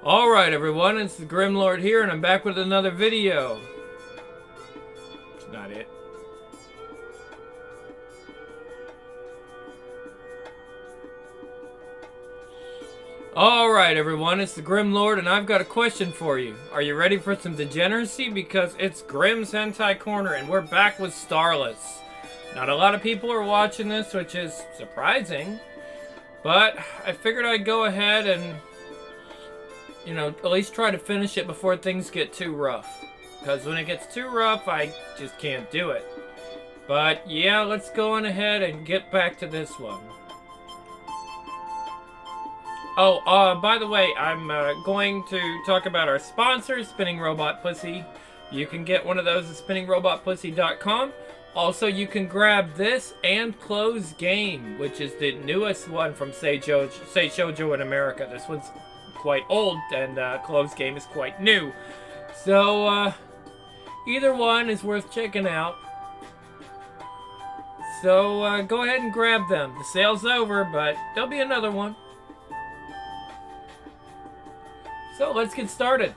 Alright everyone, it's the Grimlord here and I'm back with another video. It's not it. Alright everyone, it's the Grimlord and I've got a question for you. Are you ready for some degeneracy? Because it's Grim's Hentai Corner and we're back with Starless. Not a lot of people are watching this, which is surprising. But I figured I'd go ahead and at least try to finish it before things get too rough. Because when it gets too rough, I just can't do it. But yeah, let's go on ahead and get back to this one. Oh, by the way, I'm going to talk about our sponsor, Spinning Robot Pussy. You can get one of those at spinningrobotpussy.com. Also, you can grab this and Close Game, which is the newest one from Seishoujo in America. This one's quite old, and Close Game is quite new. So, either one is worth checking out. So, go ahead and grab them. The sale's over, but there'll be another one. So, let's get started.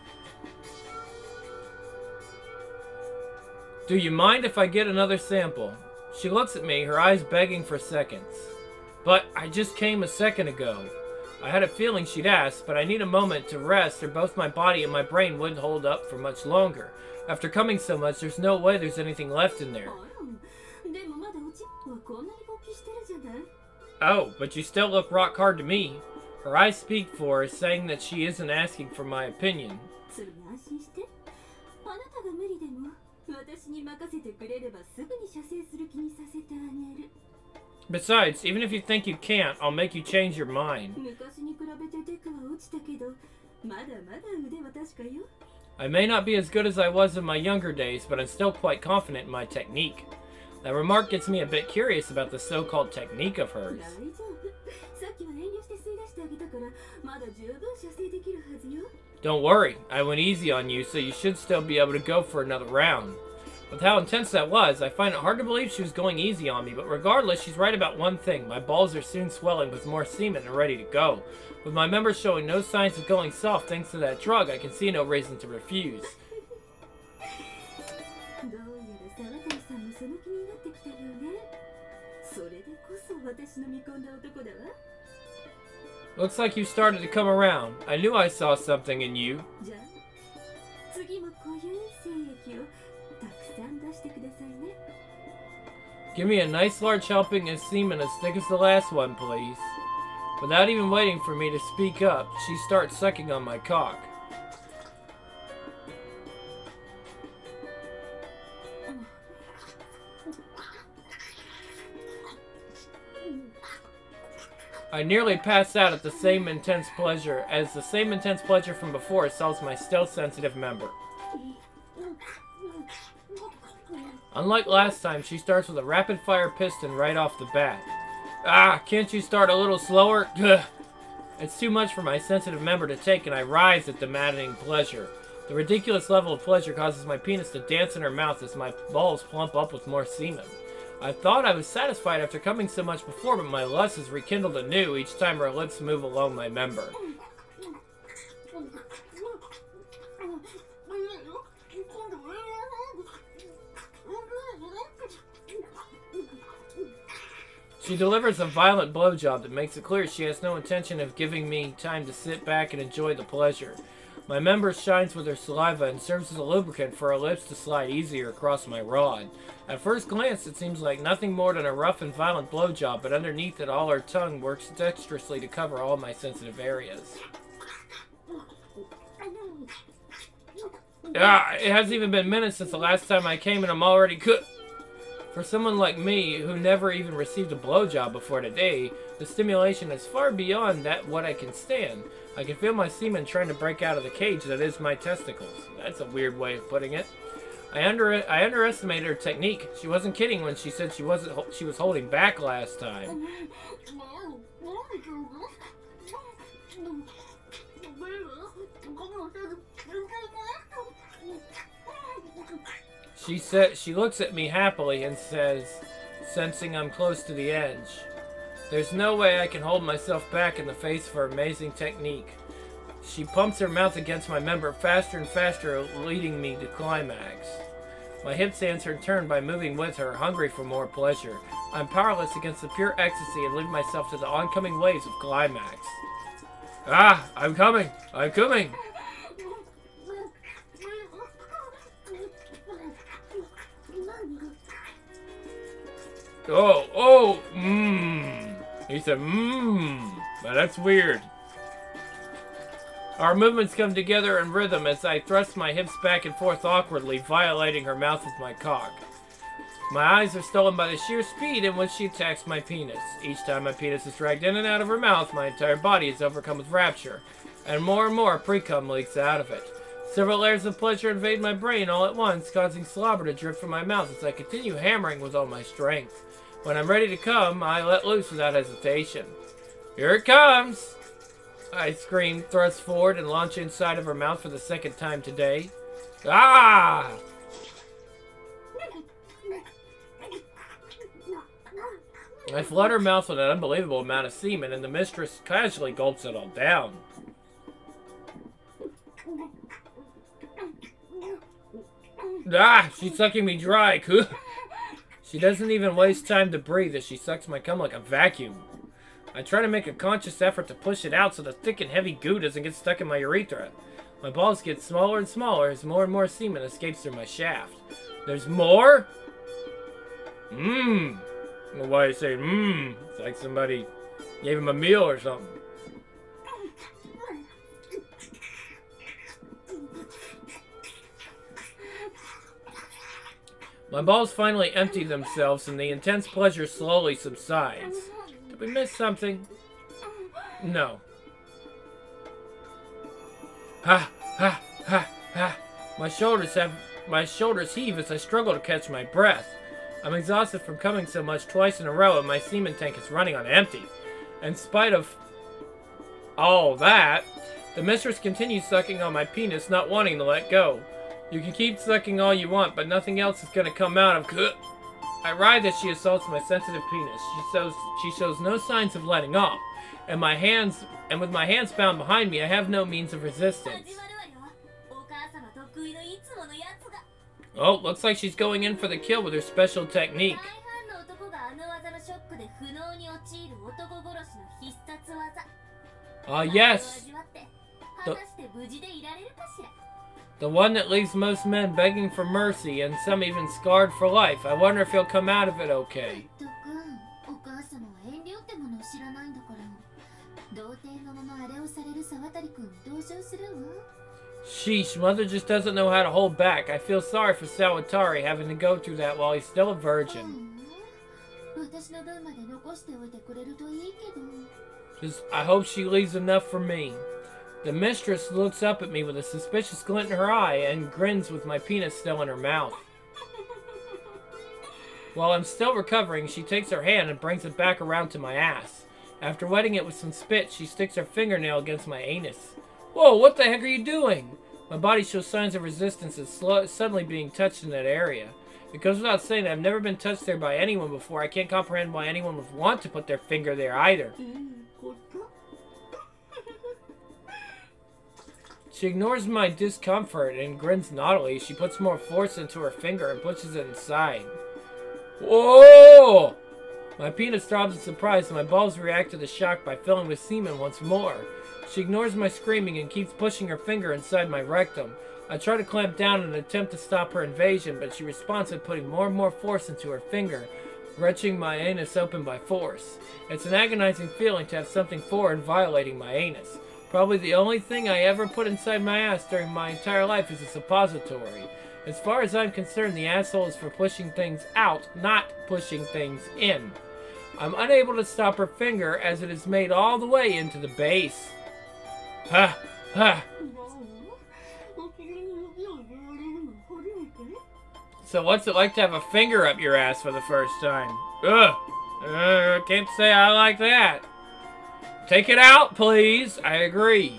Do you mind if I get another sample? She looks at me, her eyes begging for seconds. But I just came a second ago. I had a feeling she'd ask, but I need a moment to rest or both my body and my brain wouldn't hold up for much longer. After coming so much, there's no way there's anything left in there. Oh, but you still look rock hard to me. Her eyes speak for her, saying that she isn't asking for my opinion. Besides, even if you think you can't, I'll make you change your mind. I may not be as good as I was in my younger days, but I'm still quite confident in my technique. That remark gets me a bit curious about the so-called technique of hers. Don't worry, I went easy on you, so you should still be able to go for another round. With how intense that was, I find it hard to believe she was going easy on me, but regardless, she's right about one thing. My balls are soon swelling with more semen and ready to go. With my members showing no signs of going soft thanks to that drug, I can see no reason to refuse. Looks like you started to come around. I knew I saw something in you. Give me a nice large helping of semen as thick as the last one, please. Without even waiting for me to speak up, she starts sucking on my cock. I nearly pass out at the same intense pleasure as the same intense pleasure from before assaults my still sensitive member. Unlike last time, she starts with a rapid-fire piston right off the bat. Ah, can't you start a little slower? Ugh. It's too much for my sensitive member to take, and I rise at the maddening pleasure. The ridiculous level of pleasure causes my penis to dance in her mouth as my balls plump up with more semen. I thought I was satisfied after coming so much before, but my lust is rekindled anew each time her lips move along my member. She delivers a violent blowjob that makes it clear she has no intention of giving me time to sit back and enjoy the pleasure. My member shines with her saliva and serves as a lubricant for her lips to slide easier across my rod. At first glance, it seems like nothing more than a rough and violent blowjob, but underneath it all her tongue works dexterously to cover all my sensitive areas. It hasn't even been minutes since the last time I came and I'm already cooked. For someone like me, who never even received a blowjob before today, the stimulation is far beyond what I can stand. I can feel my semen trying to break out of the cage that is my testicles. That's a weird way of putting it. I underestimated her technique. She wasn't kidding when she said she was holding back last time. She looks at me happily and says, sensing I'm close to the edge, "There's no way I can hold myself back in the face of her amazing technique." She pumps her mouth against my member faster and faster, leading me to climax. My hips answer in turn by moving with her, hungry for more pleasure. I'm powerless against the pure ecstasy and leave myself to the oncoming waves of climax. Ah! I'm coming! I'm coming! Oh! He said, But that's weird. Our movements come together in rhythm as I thrust my hips back and forth awkwardly, violating her mouth with my cock. My eyes are stolen by the sheer speed in which she attacks my penis. Each time my penis is dragged in and out of her mouth, my entire body is overcome with rapture, and more pre-cum leaks out of it. Several layers of pleasure invade my brain all at once, causing slobber to drip from my mouth as I continue hammering with all my strength. When I'm ready to come, I let loose without hesitation. Here it comes! I scream, thrust forward, and launch inside of her mouth for the second time today. Ah! I flood her mouth with an unbelievable amount of semen, and the mistress casually gulps it all down. Ah! She's sucking me dry. She doesn't even waste time to breathe as she sucks my cum like a vacuum. I try to make a conscious effort to push it out so the thick and heavy goo doesn't get stuck in my urethra. My balls get smaller and smaller as more and more semen escapes through my shaft. There's more? I don't know why I say It's like somebody gave him a meal or something. My balls finally empty themselves and the intense pleasure slowly subsides. Did we miss something? No. Ha! Ha! Ha! Ha! My shoulders heave as I struggle to catch my breath. I'm exhausted from coming so much twice in a row and my semen tank is running on empty. In spite of all that, the mistress continues sucking on my penis, not wanting to let go. You can keep sucking all you want, but nothing else is going to come out of... I writhe as she assaults my sensitive penis. She shows no signs of letting off. And with my hands bound behind me, I have no means of resistance. Oh, looks like she's going in for the kill with her special technique. Yes. The one that leaves most men begging for mercy, and some even scarred for life. I wonder if he'll come out of it okay. Sheesh, Mother just doesn't know how to hold back. I feel sorry for Sawatari having to go through that while he's still a virgin. I hope she leaves enough for me. The mistress looks up at me with a suspicious glint in her eye and grins with my penis still in her mouth. While I'm still recovering, she takes her hand and brings it back around to my ass. After wetting it with some spit, she sticks her fingernail against my anus. Whoa, what the heck are you doing? My body shows signs of resistance as suddenly being touched in that area. It goes without saying that I've never been touched there by anyone before. I can't comprehend why anyone would want to put their finger there either. She ignores my discomfort and grins naughtily. She puts more force into her finger and pushes it inside. Whoa! My penis throbs in surprise and my balls react to the shock by filling with semen once more. She ignores my screaming and keeps pushing her finger inside my rectum. I try to clamp down in an attempt to stop her invasion, but she responds by putting more and more force into her finger, wrenching my anus open by force. It's an agonizing feeling to have something foreign violating my anus. Probably the only thing I ever put inside my ass during my entire life is a suppository. As far as I'm concerned, the asshole is for pushing things out, not pushing things in. I'm unable to stop her finger as it is made all the way into the base. Ha! Ha! So what's it like to have a finger up your ass for the first time? Ugh! Can't say I like that. Take it out, please. I agree.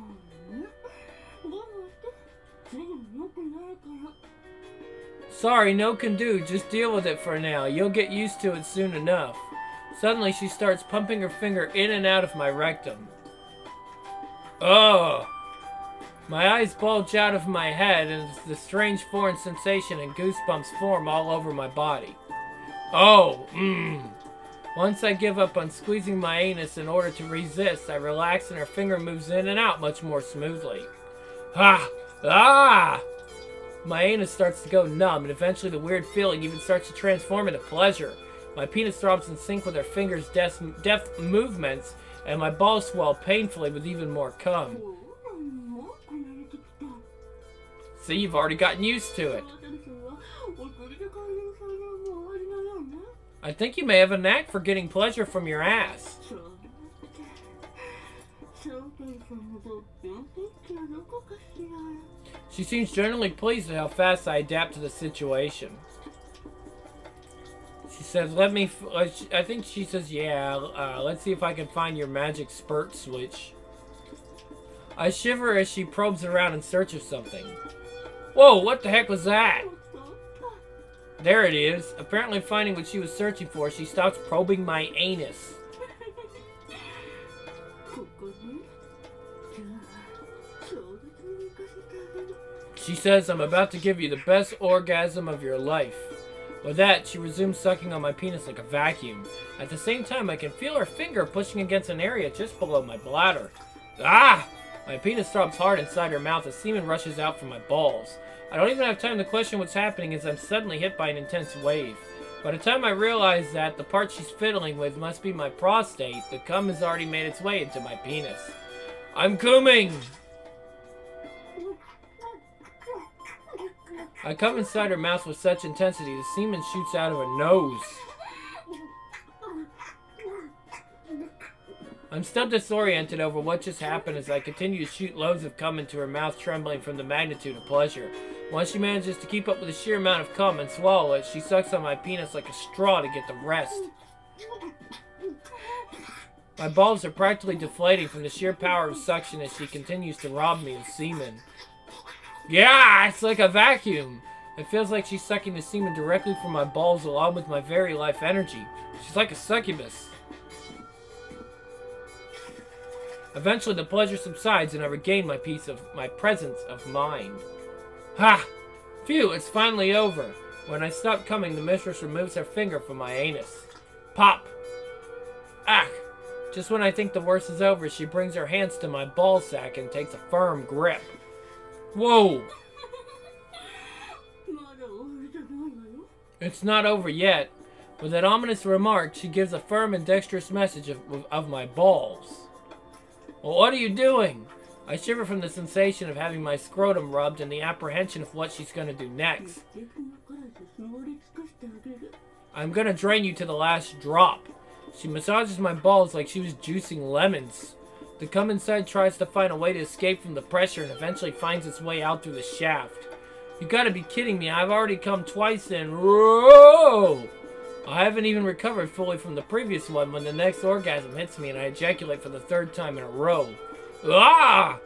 Sorry, no can do. Just deal with it for now. You'll get used to it soon enough. Suddenly, she starts pumping her finger in and out of my rectum. Ugh. My eyes bulge out of my head, and the strange foreign sensation and goosebumps form all over my body. Oh, Once I give up on squeezing my anus in order to resist, I relax and her finger moves in and out much more smoothly. Ha! Ah! My anus starts to go numb, and eventually the weird feeling even starts to transform into pleasure. My penis throbs in sync with her fingers' deft movements, and my balls swell painfully with even more cum. See, you've already gotten used to it. I think you may have a knack for getting pleasure from your ass. She seems generally pleased at how fast I adapt to the situation. She says, I think she says, yeah, let's see if I can find your magic spurt switch. I shiver as she probes around in search of something. Whoa, what the heck was that? There it is. Apparently finding what she was searching for, she stops probing my anus. She says, I'm about to give you the best orgasm of your life. With that, she resumes sucking on my penis like a vacuum. At the same time, I can feel her finger pushing against an area just below my bladder. Ah! My penis throbs hard inside her mouth as semen rushes out from my balls. I don't even have time to question what's happening as I'm suddenly hit by an intense wave. By the time I realize that the part she's fiddling with must be my prostate, the cum has already made its way into my penis. I'm coming! I come inside her mouth with such intensity the semen shoots out of her nose. I'm still disoriented over what just happened as I continue to shoot loads of cum into her mouth, trembling from the magnitude of pleasure. Once she manages to keep up with the sheer amount of cum and swallow it, she sucks on my penis like a straw to get the rest. My balls are practically deflating from the sheer power of suction as she continues to rob me of semen. Yeah, it's like a vacuum. It feels like she's sucking the semen directly from my balls along with my very life energy. She's like a succubus. Eventually, the pleasure subsides and I regain my presence of mind. Ha! Phew, it's finally over. When I stop coming, the mistress removes her finger from my anus. Pop! Ah! Just when I think the worst is over, she brings her hands to my ballsack and takes a firm grip. Whoa! It's not over yet. With that ominous remark, she gives a firm and dexterous message of my balls. Well, what are you doing? I shiver from the sensation of having my scrotum rubbed and the apprehension of what she's going to do next. I'm going to drain you to the last drop. She massages my balls like she was juicing lemons. The cum inside tries to find a way to escape from the pressure and eventually finds its way out through the shaft. You gotta be kidding me, I've already come twice and whoa! I haven't even recovered fully from the previous one when the next orgasm hits me and I ejaculate for the third time in a row. Ah!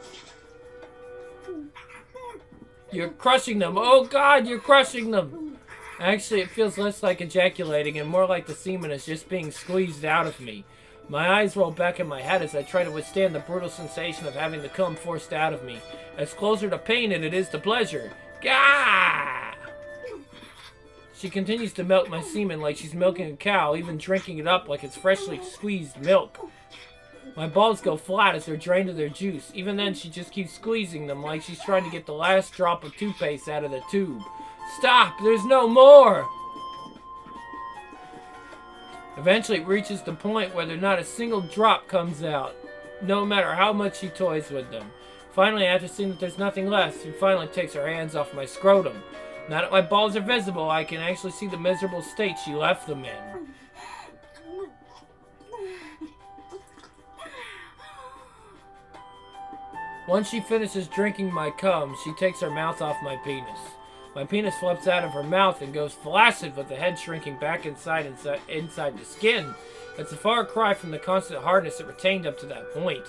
You're crushing them. Oh God, you're crushing them. Actually, it feels less like ejaculating and more like the semen is just being squeezed out of me. My eyes roll back in my head as I try to withstand the brutal sensation of having the cum forced out of me. It's closer to pain than it is to pleasure. Gah! She continues to milk my semen like she's milking a cow, even drinking it up like it's freshly squeezed milk. My balls go flat as they're drained of their juice. Even then, she just keeps squeezing them like she's trying to get the last drop of toothpaste out of the tube. Stop! There's no more! Eventually, it reaches the point where not a single drop comes out, no matter how much she toys with them. Finally, after seeing that there's nothing left, she finally takes her hands off my scrotum. Now that my balls are visible, I can actually see the miserable state she left them in. Once she finishes drinking my cum, she takes her mouth off my penis. My penis flips out of her mouth and goes flaccid with the head shrinking back inside the skin. It's a far cry from the constant hardness it retained up to that point.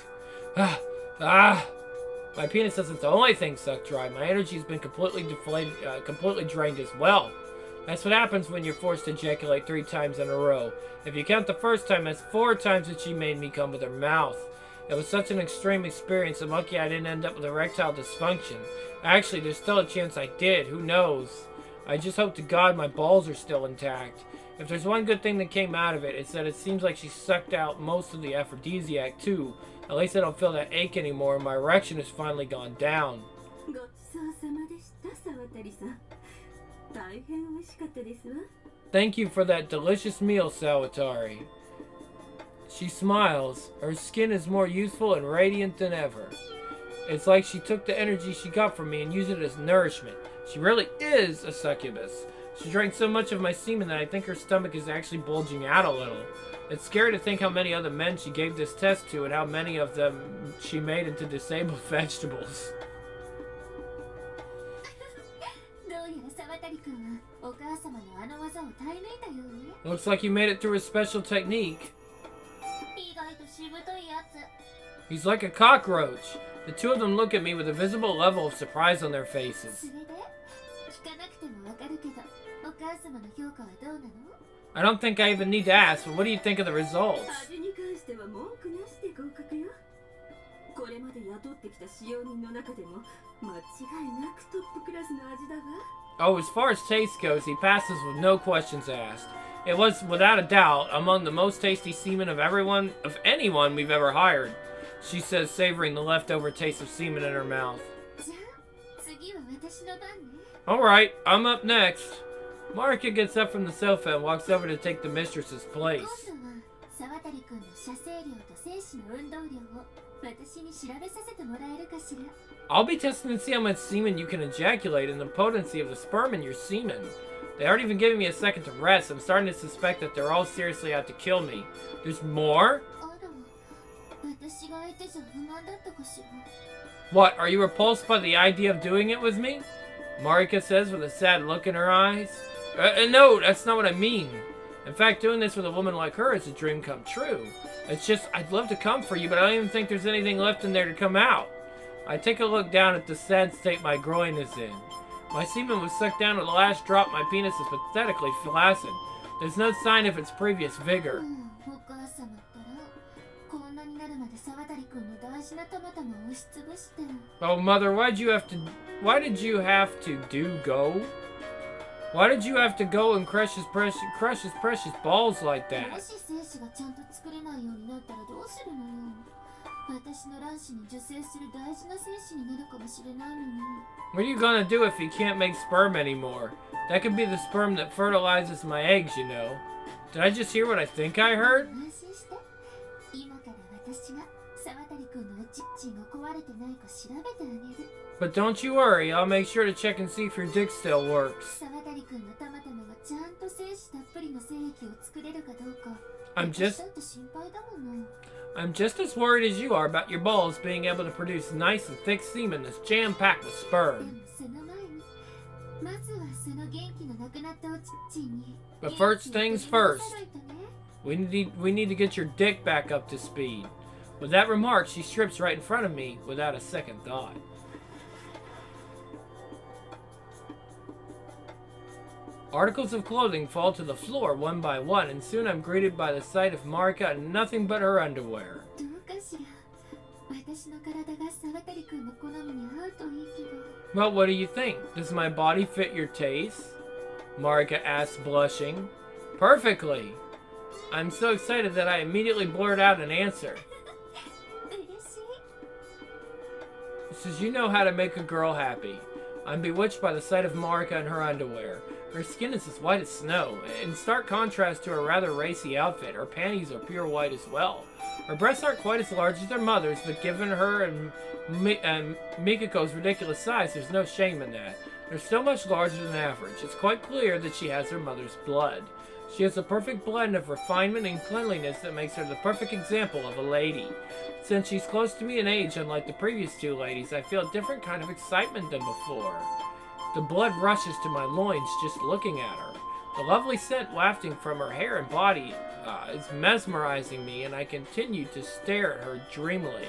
My penis isn't the only thing sucked dry. My energy has been completely deflated, completely drained as well. That's what happens when you're forced to ejaculate 3 times in a row. If you count the first time, that's 4 times that she made me come with her mouth. It was such an extreme experience. I'm lucky I didn't end up with erectile dysfunction. Actually, there's still a chance I did. Who knows? I just hope to God my balls are still intact. If there's one good thing that came out of it, it's that it seems like she sucked out most of the aphrodisiac too. At least I don't feel that ache anymore and my erection has finally gone down. Thank you for that delicious meal, Sawatari. She smiles. Her skin is more youthful and radiant than ever. It's like she took the energy she got from me and used it as nourishment. She really is a succubus. She drank so much of my semen that I think her stomach is actually bulging out a little. It's scary to think how many other men she gave this test to and how many of them she made into disabled vegetables. Looks like you made it through a special technique. He's like a cockroach. The two of them look at me with a visible level of surprise on their faces. I don't think I even need to ask, but what do you think of the results? Oh, as far as taste goes, he passes with no questions asked. It was, without a doubt, among the most tasty semen of anyone we've ever hired, she says, savoring the leftover taste of semen in her mouth. Alright, I'm up next. Marika gets up from the sofa and walks over to take the mistress's place. I'll be testing to see how much semen you can ejaculate and the potency of the sperm in your semen. They aren't even giving me a second to rest. I'm starting to suspect that they're all seriously out to kill me. There's more? What, are you repulsed by the idea of doing it with me? Marika says with a sad look in her eyes. No, that's not what I mean. In fact, doing this with a woman like her is a dream come true. It's just, I'd love to come for you, but I don't even think there's anything left in there to come out. I take a look down at the sad state my groin is in. My semen was sucked down to the last drop. My penis is pathetically flaccid. There's no sign of its previous vigor. Oh, Mother, why did you have to go? Why did you have to go and crush his precious balls like that? What are you gonna do if you can't make sperm anymore? That could be the sperm that fertilizes my eggs, you know. Did I just hear what I think I heard? But don't you worry, I'll make sure to check and see if your dick still works. I'm just as worried as you are about your balls being able to produce nice and thick semen that's jam-packed with sperm. But first things first, we need to get your dick back up to speed. With that remark, she strips right in front of me without a second thought. Articles of clothing fall to the floor one by one, and soon I'm greeted by the sight of Marika in nothing but her underwear. Well, what do you think? Does my body fit your taste? Marika asks, blushing. Perfectly. I'm so excited that I immediately blurt out an answer. Says, you know how to make a girl happy. I'm bewitched by the sight of Marika in her underwear. Her skin is as white as snow, in stark contrast to her rather racy outfit. Her panties are pure white as well. Her breasts aren't quite as large as their mother's, but given her and Mikiko's ridiculous size, there's no shame in that. They're still much larger than average. It's quite clear that she has her mother's blood. She has a perfect blend of refinement and cleanliness that makes her the perfect example of a lady. Since she's close to me in age, unlike the previous two ladies, I feel a different kind of excitement than before. The blood rushes to my loins just looking at her. The lovely scent wafting from her hair and body is mesmerizing me, and I continue to stare at her dreamily.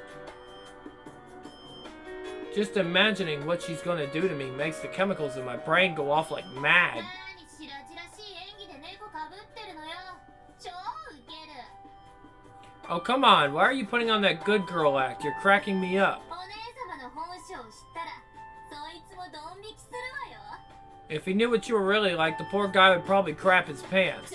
Just imagining what she's going to do to me makes the chemicals in my brain go off like mad. Oh, come on. Why are you putting on that good girl act? You're cracking me up. If he knew what you were really like, the poor guy would probably crap his pants.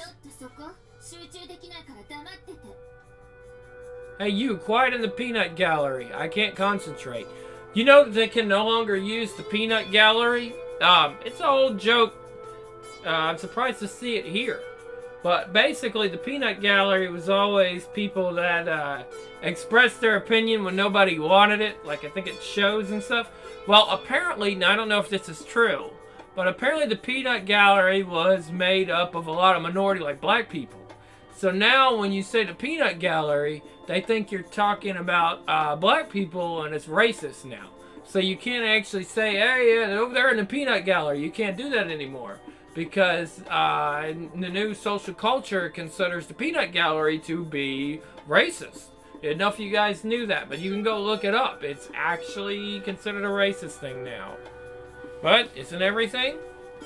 Hey, you, quiet in the peanut gallery. I can't concentrate. You know that they can no longer use the peanut gallery? It's an old joke. I'm surprised to see it here. But basically, the peanut gallery was always people that expressed their opinion when nobody wanted it. Like, I think it shows and stuff. Well, apparently, now I don't know if this is true, but apparently the peanut gallery was made up of a lot of minority, like black people. So now when you say the peanut gallery, they think you're talking about black people, and it's racist now. So you can't actually say, hey, yeah, over there in the peanut gallery. You can't do that anymore. Because the new social culture considers the peanut gallery to be racist. I didn't know if you guys knew that, but you can go look it up. It's actually considered a racist thing now. But isn't everything?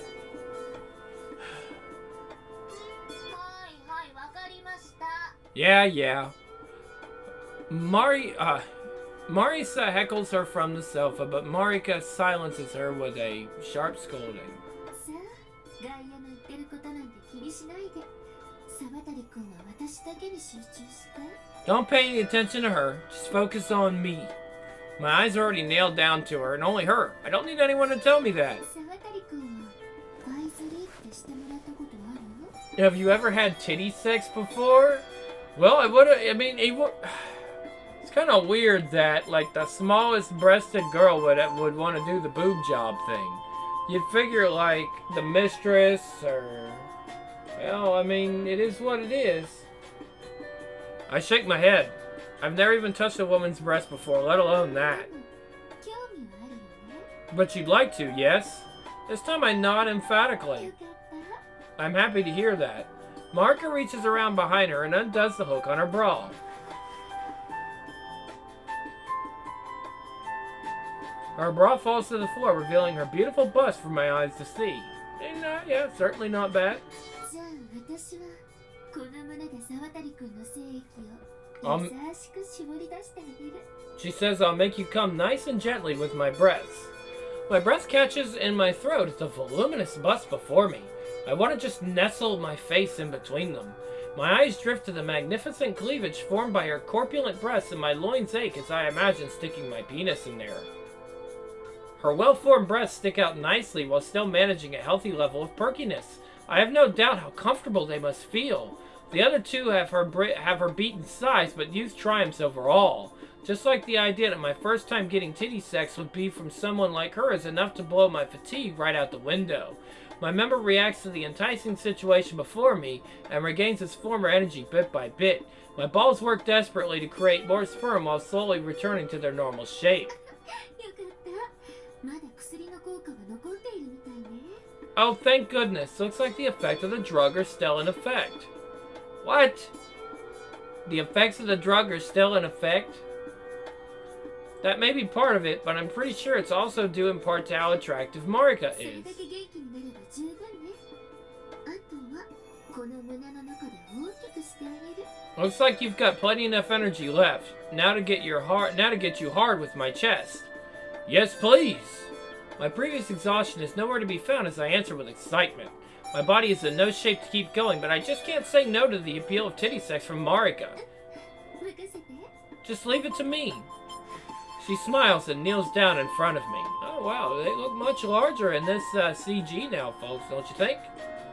Yeah. Marisa heckles her from the sofa, but Marika silences her with a sharp scolding. Don't pay any attention to her. Just focus on me. My eyes are already nailed down to her, and only her. I don't need anyone to tell me that. Have you ever had titty sex before? Well, it's kind of weird that, like, the smallest breasted girl would want to do the boob job thing. You'd figure, like, the mistress or... Well, I mean, it is what it is. I shake my head. I've never even touched a woman's breast before, let alone that. But you'd like to, yes? This time I nod emphatically. I'm happy to hear that. Marika reaches around behind her and undoes the hook on her bra. Her bra falls to the floor, revealing her beautiful bust for my eyes to see. And, yeah, certainly not bad. She says I'll make you come nice and gently with my breasts. My breast catches in my throat at the voluminous bust before me. I want to just nestle my face in between them. My eyes drift to the magnificent cleavage formed by her corpulent breasts, and my loins ache as I imagine sticking my penis in there. Her well-formed breasts stick out nicely while still managing a healthy level of perkiness. I have no doubt how comfortable they must feel. The other two have her beaten size, but youth triumphs over all. Just like the idea that my first time getting titty sex would be from someone like her is enough to blow my fatigue right out the window. My member reacts to the enticing situation before me and regains its former energy bit by bit. My balls work desperately to create more sperm while slowly returning to their normal shape. Oh, thank goodness. Looks like the effect of the drug are still in effect. What? The effects of the drug are still in effect? That may be part of it, but I'm pretty sure it's also due in part to how attractive Marika is. Looks like you've got plenty enough energy left. Now to get you hard with my chest. Yes, please. My previous exhaustion is nowhere to be found as I answer with excitement. My body is in no shape to keep going, but I just can't say no to the appeal of titty sex from Marika. Just leave it to me. She smiles and kneels down in front of me. Oh wow, they look much larger in this CG now, folks, don't you think?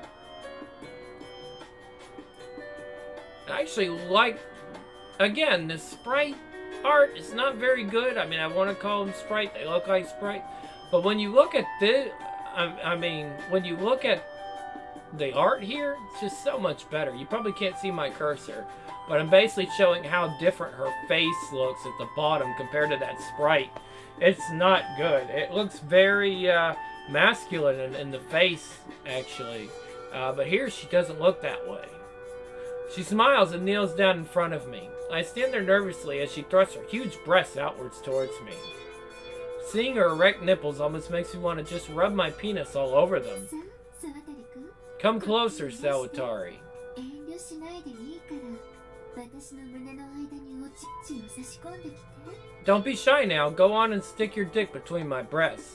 I actually like, again, the sprite art is not very good. I mean, I want to call them sprite, they look like sprite. But when you look at this, when you look at the art here, it's just so much better. You probably can't see my cursor, but I'm basically showing how different her face looks at the bottom compared to that sprite. It's not good. It looks very masculine in the face, actually. But here she doesn't look that way. She smiles and kneels down in front of me. I stand there nervously as she thrusts her huge breasts outwards towards me. Seeing her erect nipples almost makes me want to just rub my penis all over them. Come closer, Sawatari. Don't be shy now. Go on and stick your dick between my breasts.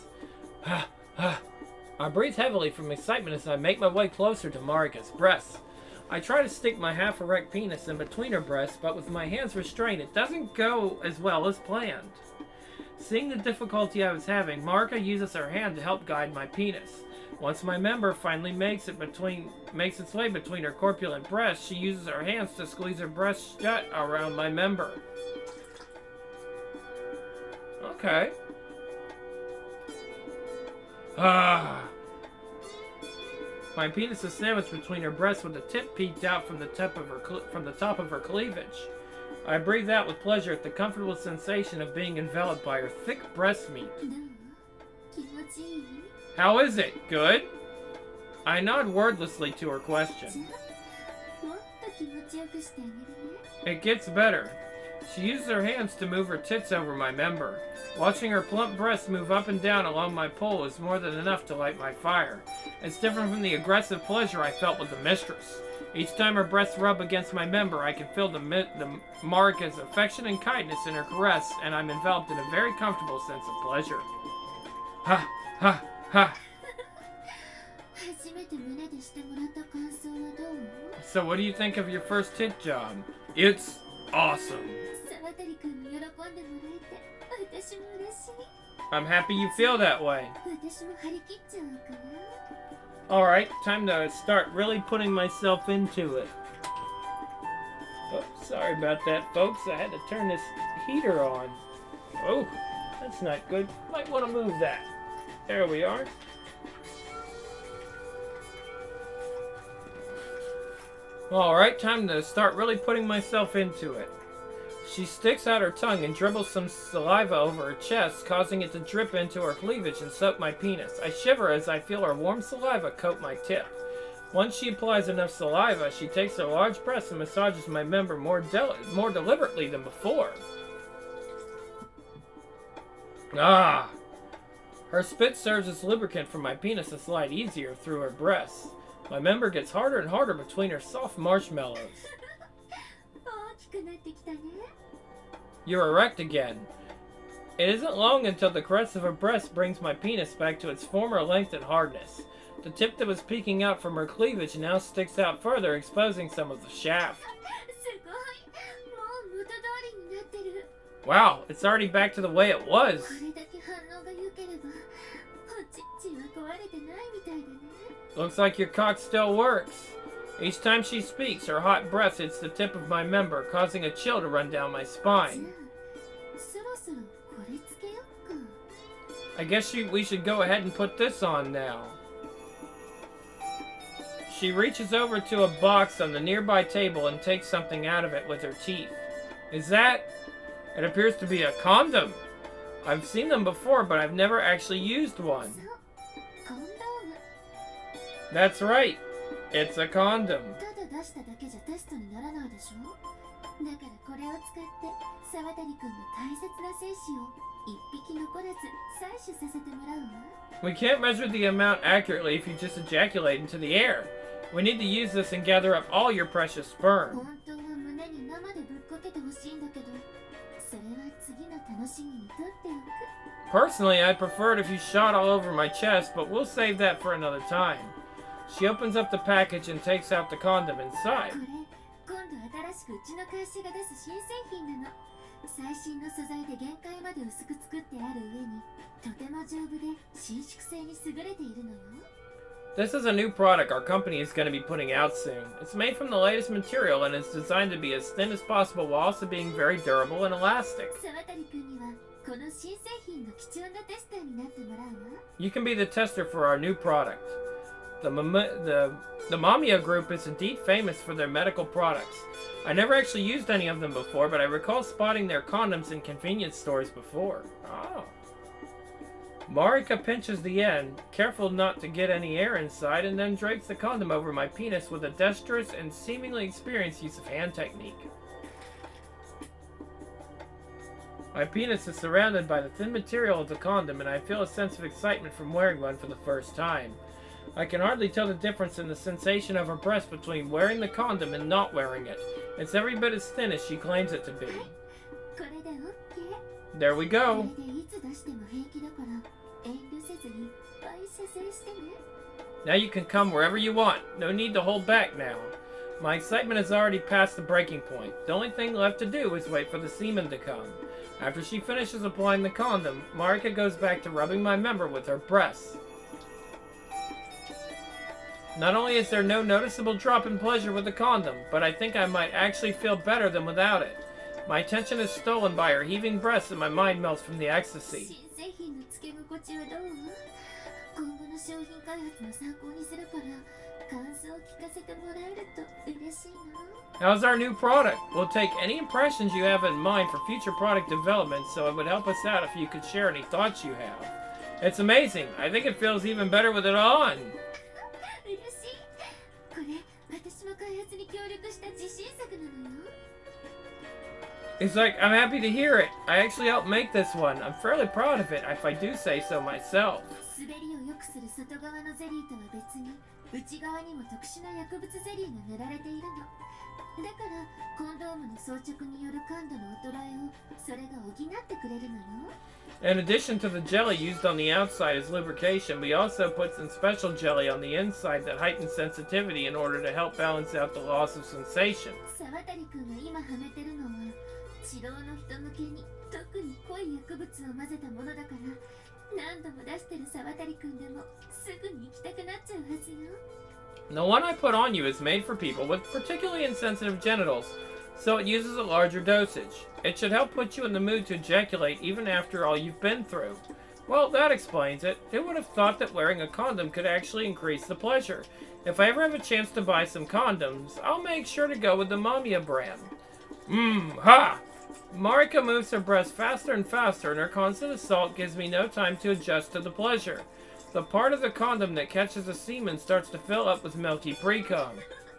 I breathe heavily from excitement as I make my way closer to Marika's breasts. I try to stick my half-erect penis in between her breasts, but with my hands restrained, it doesn't go as well as planned. Seeing the difficulty I was having, Marika uses her hand to help guide my penis. Once my member finally makes its way between her corpulent breasts, she uses her hands to squeeze her breasts shut around my member. Okay. My penis is sandwiched between her breasts with the tip peeked out from the top of her cleavage. I breathe out with pleasure at the comfortable sensation of being enveloped by her thick breast meat. How is it? Good? I nod wordlessly to her question. It gets better. She uses her hands to move her tits over my member. Watching her plump breasts move up and down along my pole is more than enough to light my fire. It's different from the aggressive pleasure I felt with the mistress. Each time her breasts rub against my member, I can feel the Marika's affection and kindness in her caress, and I'm enveloped in a very comfortable sense of pleasure. Ha! Ha! Ha! So what do you think of your first tit job? It's awesome. I'm happy you feel that way. Alright, time to start really putting myself into it. Oh, sorry about that, folks. I had to turn this heater on. Oh, that's not good. Might want to move that. There we are. Alright, time to start really putting myself into it. She sticks out her tongue and dribbles some saliva over her chest, causing it to drip into her cleavage and soak my penis. I shiver as I feel her warm saliva coat my tip. Once she applies enough saliva, she takes her large breast and massages my member more deliberately than before. Ah! Her spit serves as lubricant for my penis to slide easier through her breasts. My member gets harder and harder between her soft marshmallows. You're erect again. It isn't long until the caress of her breast brings my penis back to its former length and hardness. The tip that was peeking out from her cleavage now sticks out further, exposing some of the shaft. Wow, it's already back to the way it was. Looks like your cock still works. Each time she speaks, her hot breath hits the tip of my member, causing a chill to run down my spine. I guess we should go ahead and put this on now. She reaches over to a box on the nearby table and takes something out of it with her teeth. Is that? It appears to be a condom. I've seen them before, but I've never actually used one. That's right. It's a condom. We can't measure the amount accurately if you just ejaculate into the air. We need to use this and gather up all your precious sperm. Personally, I'd prefer it if you shot all over my chest, but we'll save that for another time. She opens up the package and takes out the condom inside. This is a new product our company is going to be putting out soon. It's made from the latest material and is designed to be as thin as possible while also being very durable and elastic. You can be the tester for our new product. The Mamiya Group is indeed famous for their medical products. I never actually used any of them before, but I recall spotting their condoms in convenience stores before. Oh. Marika pinches the end, careful not to get any air inside, and then drapes the condom over my penis with a dexterous and seemingly experienced use of hand technique. My penis is surrounded by the thin material of the condom, and I feel a sense of excitement from wearing one for the first time. I can hardly tell the difference in the sensation of her breast between wearing the condom and not wearing it. It's every bit as thin as she claims it to be. There we go. Now you can come wherever you want. No need to hold back now. My excitement has already passed the breaking point. The only thing left to do is wait for the semen to come. After she finishes applying the condom, Marika goes back to rubbing my member with her breasts. Not only is there no noticeable drop in pleasure with the condom, but I think I might actually feel better than without it. My attention is stolen by her heaving breasts and my mind melts from the ecstasy. How's our new product? We'll take any impressions you have in mind for future product development, so it would help us out if you could share any thoughts you have. It's amazing. I think it feels even better with it on. It's like, I'm happy to hear it. I actually helped make this one. I'm fairly proud of it, if I do say so myself. In addition to the jelly used on the outside as lubrication, we also put some special jelly on the inside that heightens sensitivity in order to help balance out the loss of sensation. The one I put on you is made for people with particularly insensitive genitals, so it uses a larger dosage. It should help put you in the mood to ejaculate even after all you've been through. Well, that explains it. Who would have thought that wearing a condom could actually increase the pleasure? If I ever have a chance to buy some condoms, I'll make sure to go with the Mamiya brand. Ha! Marika moves her breast faster and faster, and her constant assault gives me no time to adjust to the pleasure. The part of the condom that catches the semen starts to fill up with milky pre-cum.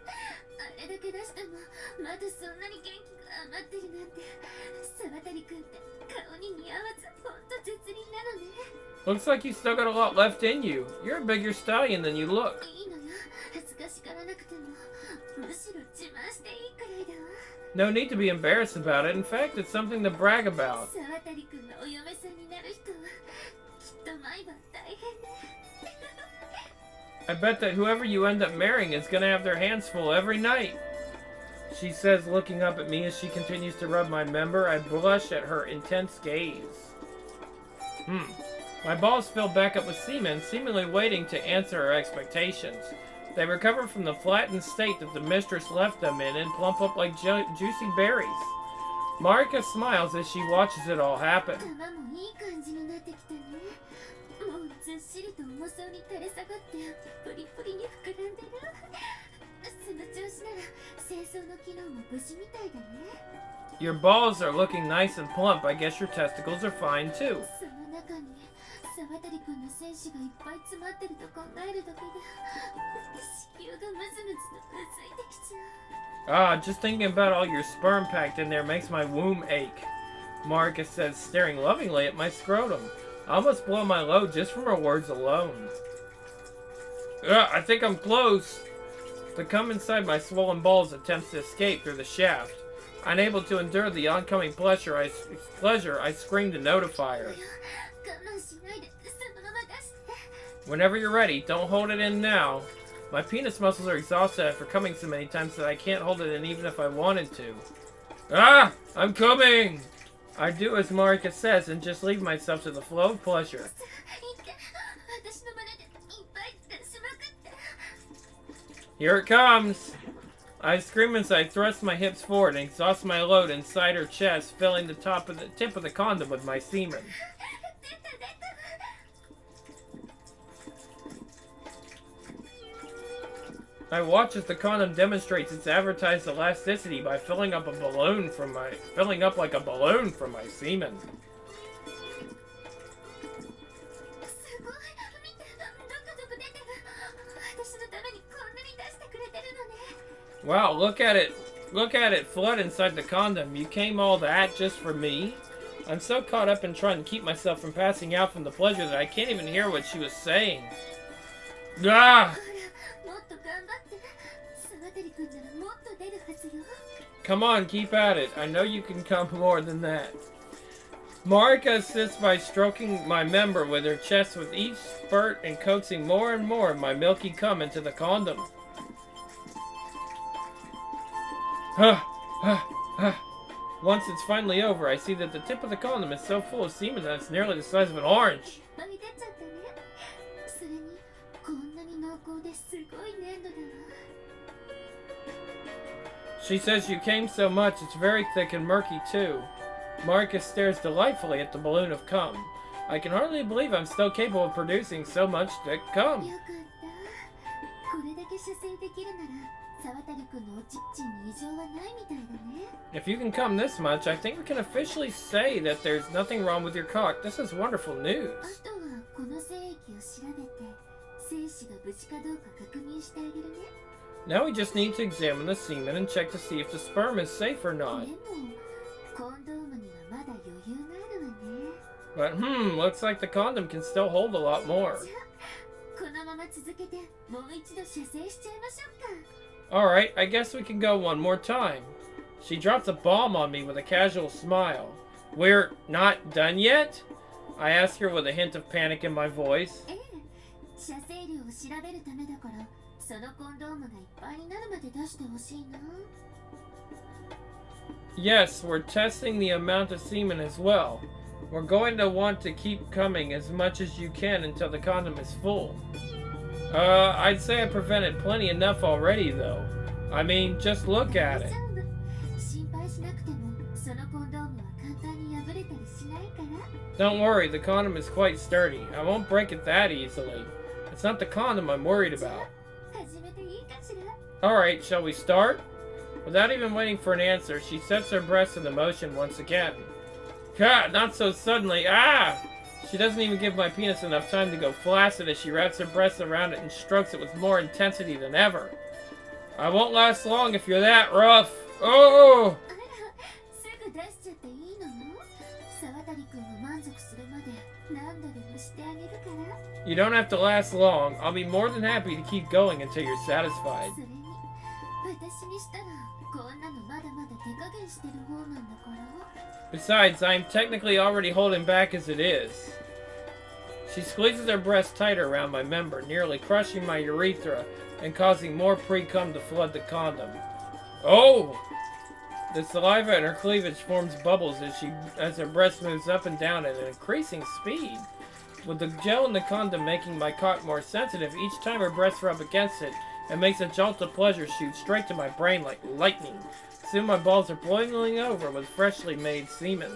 Looks like you still got a lot left in you. You're a bigger stallion than you look. No need to be embarrassed about it. In fact, it's something to brag about. I bet that whoever you end up marrying is going to have their hands full every night. She says, looking up at me as she continues to rub my member. I blush at her intense gaze. My balls fill back up with semen, seemingly waiting to answer her expectations. They recover from the flattened state that the mistress left them in and plump up like juicy berries. Marika smiles as she watches it all happen. Your balls are looking nice and plump. I guess your testicles are fine too. Just thinking about all your sperm packed in there makes my womb ache. Marika says, staring lovingly at my scrotum. I almost blow my load just from her words alone. I think I'm close. The cum inside my swollen balls attempts to escape through the shaft. Unable to endure the oncoming pleasure, I scream to notify her. Whenever you're ready, don't hold it in now. My penis muscles are exhausted after coming so many times that I can't hold it in even if I wanted to. I'm coming! I do as Marika says and just leave myself to the flow of pleasure. Here it comes! I scream as I thrust my hips forward and exhaust my load inside her chest, filling the tip of the condom with my semen. I watch as the condom demonstrates its advertised elasticity by filling up like a balloon from my semen. Wow, look at it. Look at it flood inside the condom. You came all that just for me? I'm so caught up in trying to keep myself from passing out from the pleasure that I can't even hear what she was saying. Ah! Come on, keep at it. I know you can come more than that. Marika assists by stroking my member with her chest with each spurt and coaxing more and more of my milky cum into the condom. Once it's finally over, I see that the tip of the condom is so full of semen that it's nearly the size of an orange. She says you came so much, it's very thick and murky too. Marika stares delightfully at the balloon of cum. I can hardly believe I'm still capable of producing so much thick cum. If you can come this much, I think we can officially say that there's nothing wrong with your cock. This is wonderful news. Now we just need to examine the semen and check to see if the sperm is safe or not. But looks like the condom can still hold a lot more. Alright, I guess we can go one more time. She drops a bomb on me with a casual smile. We're not done yet? I ask her with a hint of panic in my voice. Yes, we're testing the amount of semen as well. We're going to want to keep coming as much as you can until the condom is full. I'd say I prevented plenty enough already though. I mean, just look at it. Don't worry, the condom is quite sturdy. I won't break it that easily. It's not the condom I'm worried about. Alright, shall we start? Without even waiting for an answer, she sets her breasts into motion once again. God, not so suddenly. Ah! She doesn't even give my penis enough time to go flaccid as she wraps her breasts around it and strokes it with more intensity than ever. I won't last long if you're that rough. Oh! You don't have to last long. I'll be more than happy to keep going until you're satisfied. Besides, I am technically already holding back as it is. She squeezes her breast tighter around my member, nearly crushing my urethra and causing more pre-cum to flood the condom. Oh! The saliva in her cleavage forms bubbles as her breast moves up and down at an increasing speed. With the gel in the condom making my cock more sensitive, each time her breasts rub against it, it makes a jolt of pleasure shoot straight to my brain like lightning. Soon my balls are boiling over with freshly made semen.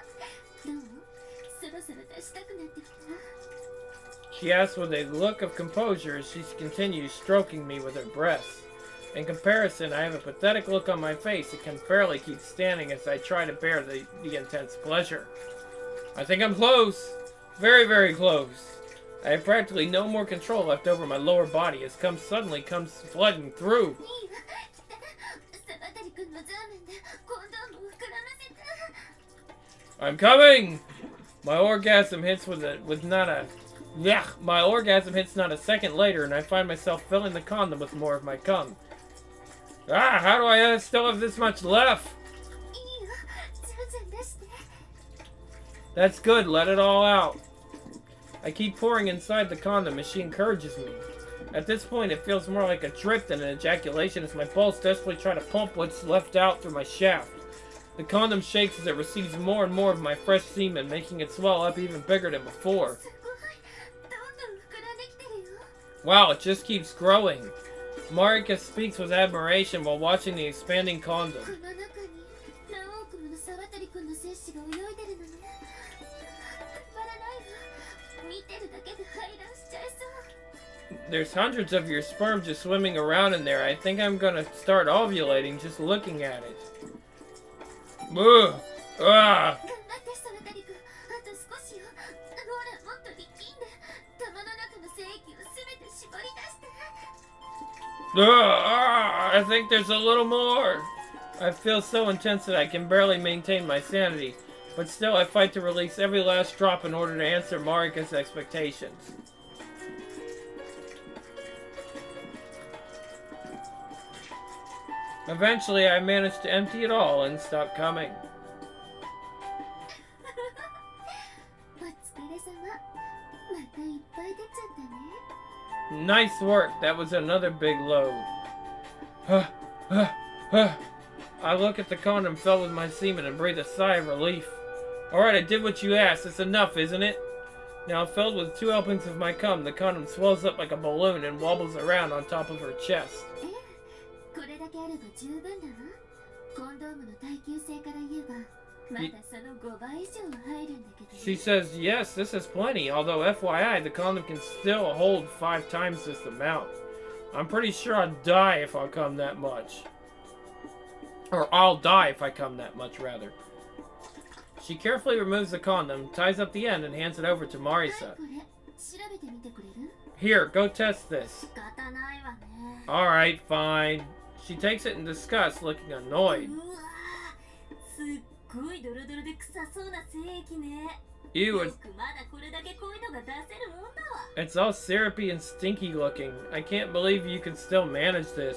She asks with a look of composure as she continues stroking me with her breasts. In comparison, I have a pathetic look on my face that can barely keep standing as I try to bear the intense pleasure. I think I'm close. Very, very close. I have practically no more control left over my lower body as cum suddenly comes flooding through. I'm coming! My orgasm hits my orgasm hits not a second later, and I find myself filling the condom with more of my cum. Ah, how do I still have this much left? That's good, let it all out. I keep pouring inside the condom as she encourages me. At this point, it feels more like a drip than an ejaculation as my balls desperately try to pump what's left out through my shaft. The condom shakes as it receives more and more of my fresh semen, making it swell up even bigger than before. Wow, it just keeps growing. Marika speaks with admiration while watching the expanding condom. There's hundreds of your sperm just swimming around in there. I think I'm gonna start ovulating just looking at it. Ugh. Ah. I think there's a little more. I feel so intense that I can barely maintain my sanity, but still I fight to release every last drop in order to answer Marika's expectations. Eventually, I managed to empty it all and stop coming. Nice work. That was another big load. I look at the condom filled with my semen and breathe a sigh of relief. Alright, I did what you asked. It's enough, isn't it? Now filled with 2 helpings of my cum, the condom swells up like a balloon and wobbles around on top of her chest. She says, yes, this is plenty, although FYI, the condom can still hold 5 times this amount. I'm pretty sure I'd die if I come that much. Or I'll die if I come that much, rather. She carefully removes the condom, ties up the end, and hands it over to Marisa. Here, go test this. Alright, fine. She takes it in disgust, looking annoyed. Ew, it's all syrupy and stinky looking. I can't believe you can still manage this.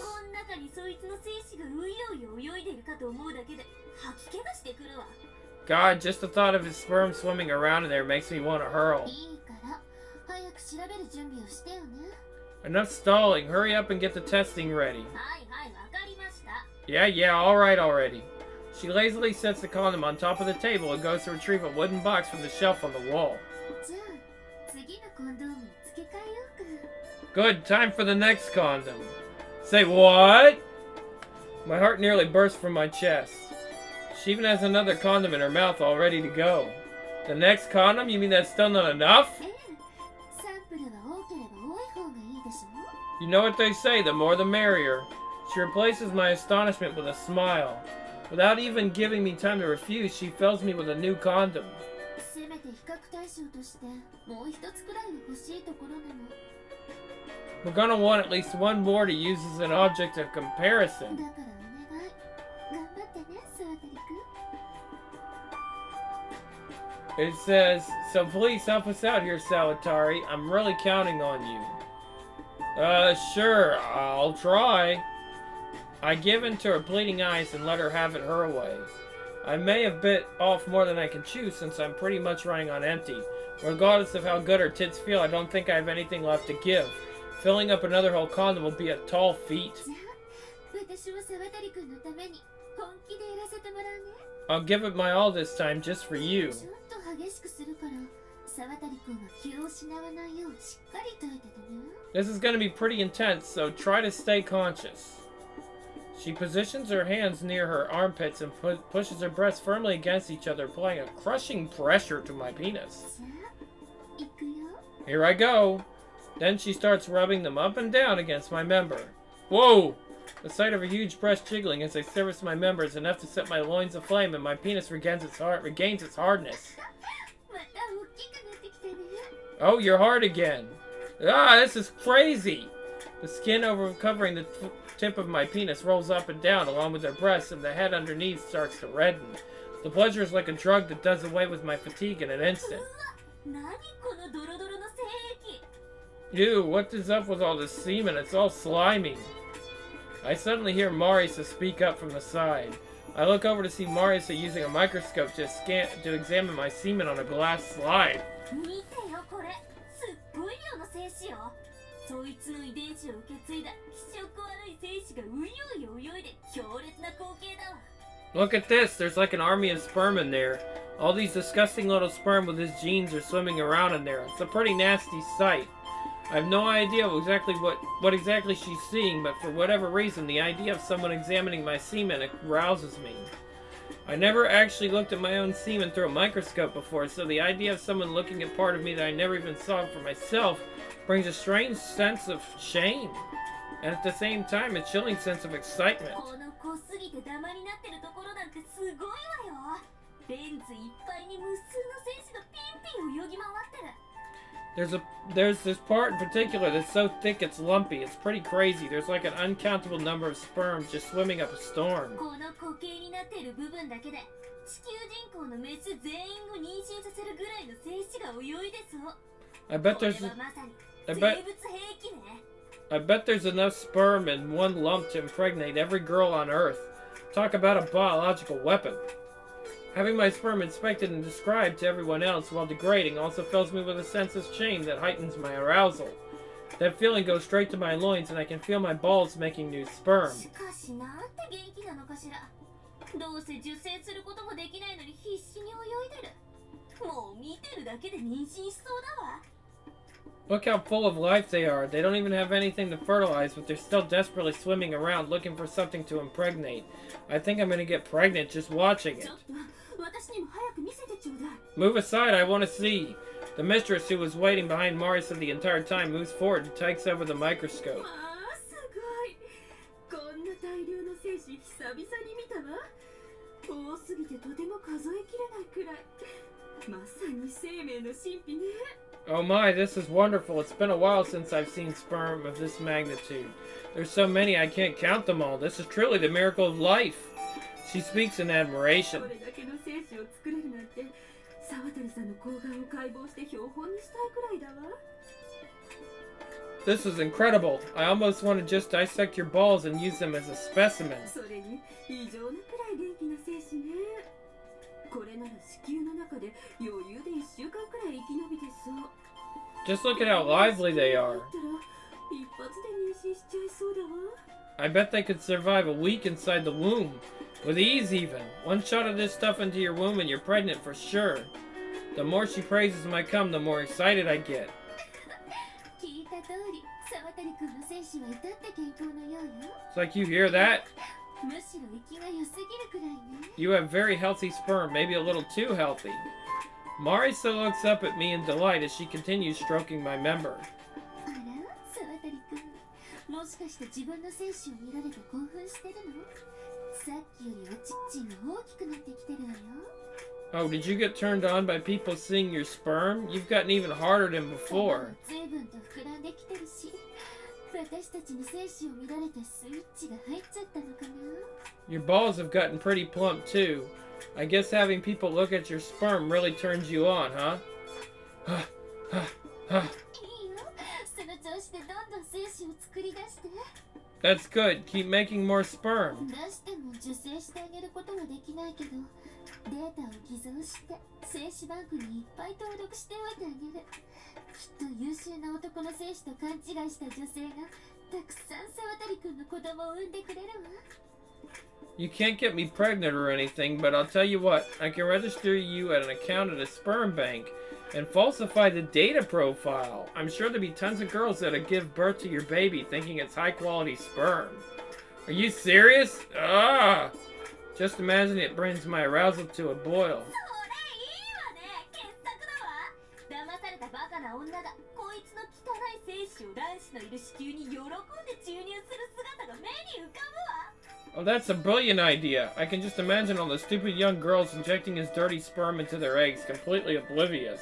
God, just the thought of his sperm swimming around in there makes me want to hurl. Enough stalling. Hurry up and get the testing ready. Yeah, alright already. She lazily sets the condom on top of the table and goes to retrieve a wooden box from the shelf on the wall. Good, time for the next condom. Say what? My heart nearly burst from my chest. She even has another condom in her mouth all ready to go. The next condom? You mean that's still not enough? You know what they say, the more the merrier. She replaces my astonishment with a smile. Without even giving me time to refuse, she fills me with a new condom. We're gonna want at least one more to use as an object of comparison. It says, so please help us out here, Sawatari. I'm really counting on you. Sure, I'll try. I give in to her pleading eyes and let her have it her way. I may have bit off more than I can chew since I'm pretty much running on empty. Regardless of how good her tits feel, I don't think I have anything left to give. Filling up another whole condom will be a tall feat. I'll give it my all this time just for you. This is going to be pretty intense, so try to stay conscious. She positions her hands near her armpits and pushes her breasts firmly against each other, applying a crushing pressure to my penis. Here I go. Then she starts rubbing them up and down against my member. Whoa! The sight of a huge breast jiggling as I service my member is enough to set my loins aflame and my penis regains its hardness. Oh, you're hard again. Ah, this is crazy. The skin covering the tip of my penis rolls up and down along with her breasts, and the head underneath starts to redden. The pleasure is like a drug that does away with my fatigue in an instant. Ew, what is up with all this semen? It's all slimy. I suddenly hear Marisa speak up from the side. I look over to see Marisa using a microscope to examine my semen on a glass slide. Look at this, there's like an army of sperm in there. All these disgusting little sperm with his genes are swimming around in there. It's a pretty nasty sight. I have no idea what exactly she's seeing, but for whatever reason, the idea of someone examining my semen arouses me. I never actually looked at my own semen through a microscope before, so the idea of someone looking at part of me that I never even saw for myself brings a strange sense of shame, and at the same time, a chilling sense of excitement. There's this part in particular that's so thick it's lumpy. It's pretty crazy. There's like an uncountable number of sperms just swimming up a storm. I bet I bet there's enough sperm in one lump to impregnate every girl on Earth. Talk about a biological weapon. Having my sperm inspected and described to everyone else while degrading also fills me with a sense of shame that heightens my arousal. That feeling goes straight to my loins and I can feel my balls making new sperm. しかしなんて元気なのかしら。どうせ受精することもできないのに必死に泳いでる。もう見てるだけで妊娠しそうだわ。 Look how full of life they are. They don't even have anything to fertilize, but they're still desperately swimming around looking for something to impregnate. I think I'm gonna get pregnant just watching it. ちょっと私にも早く見せてちょうだい。 Move aside, I want to see. The mistress, who was waiting behind Marisa the entire time, moves forward and takes over the microscope. まあすごい。こんな大量の精子久々に見たわ。多すぎてとても数えきれないくらい。まさに生命の神秘ね。 Oh my, this is wonderful. It's been a while since I've seen sperm of this magnitude. There's so many I can't count them all. This is truly the miracle of life. She speaks in admiration. これだけの精子を作れるなんて、沢渡さんの睾丸を解剖して標本にしたいくらいだわ。 This is incredible. I almost want to just dissect your balls and use them as a specimen. それに異常なくらい元気な精子ね。これなら子宮の中で余裕で1週間くらい生き延びてそう。 Just look at how lively they are. 一発で妊娠しちゃいそうだわ。 I bet they could survive a week inside the womb. With ease even. One shot of this stuff into your womb and you're pregnant for sure. The more she praises my cum, the more excited I get. 聞いた通り、沢渡くんの精子は至って健康のようよ。 It's like you hear that? むしろ息が良すぎるくらいね。 You have very healthy sperm, maybe a little too healthy. Marisa looks up at me in delight as she continues stroking my member. あら、沢渡くん。もしかして自分の精子を見られて興奮してるの？さっきよりはチッチンが大きくなってきてるわよ。 Oh, did you get turned on by people seeing your sperm? You've gotten even harder than before. 随分と膨らんできてるし、私たちの精子を見られてスイッチが入っちゃったのかな？ Your balls have gotten pretty plump too. I guess having people look at your sperm really turns you on, huh? いいよ。その調子でどんどん精子を作り出して。 That's good. Keep making more sperm. 出しても受精してあげることはできないけど、データを偽造して精子バンクにいっぱい登録しておいてあげる。きっと優秀な男の精子と勘違いした女性がたくさん沢渡くんの子供を産んでくれるわ。 You can't get me pregnant or anything, but I'll tell you what, I can register you at an account at a sperm bank and falsify the data profile. I'm sure there'll be tons of girls that'll give birth to your baby thinking it's high quality sperm. Are you serious? Ah! Just imagine it brings my arousal to a boil. それいいわね。傑作だわ。騙されたバカな女がこいつの汚い精子を卵子のいる子宮に喜んで注入する姿が目に浮かぶわ。 Oh, that's a brilliant idea. I can just imagine all the stupid young girls injecting his dirty sperm into their eggs, completely oblivious.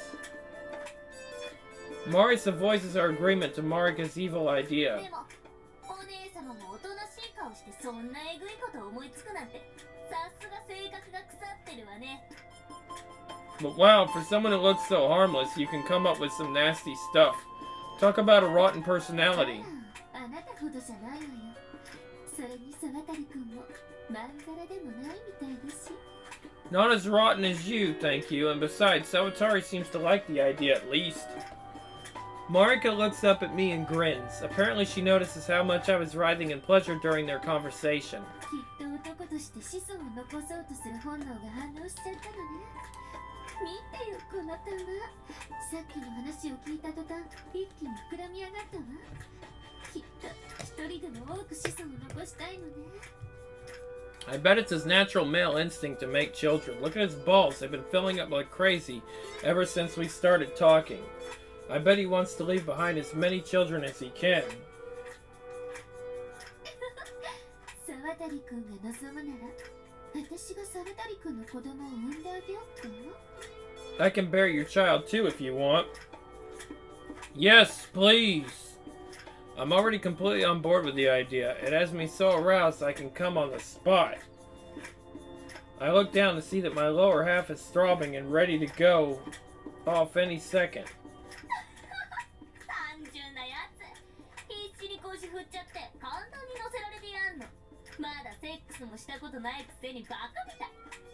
Marisa voices her agreement to Marika's evil idea. でも、お姉様もおとなしい顔してそんなえぐいこと思いつくなんて、さすが性格が腐ってるわね。 But wow, for someone who looks so harmless, you can come up with some nasty stuff. Talk about a rotten personality. あなたほどじゃないわよ。それに沢渡くんもまんざらでもないみたいだし。 Not as rotten as you, thank you, and besides, Sawatari seems to like the idea at least. Marika looks up at me and grins. Apparently she notices how much I was writhing in pleasure during their conversation. きっと男として子孫を残そうとする本能が反応しちゃったのね。見てよこの玉。さっきの話を聞いた途端一気に膨らみ上がったわ。きっと一人でも多く子孫を残したいのね。 I bet it's his natural male instinct to make children. Look at his balls. They've been filling up like crazy ever since we started talking. I bet he wants to leave behind as many children as he can. 沢渡くんが望むなら、私が沢渡くんの子供を産んであげようか。 I can bear your child too if you want. Yes, please. I'm already completely on board with the idea. It has me so aroused I can come on the spot. I look down to see that my lower half is throbbing and ready to go off any second. 単純なやつ。必死に腰まだセックスもしたことないくせにバカみたい。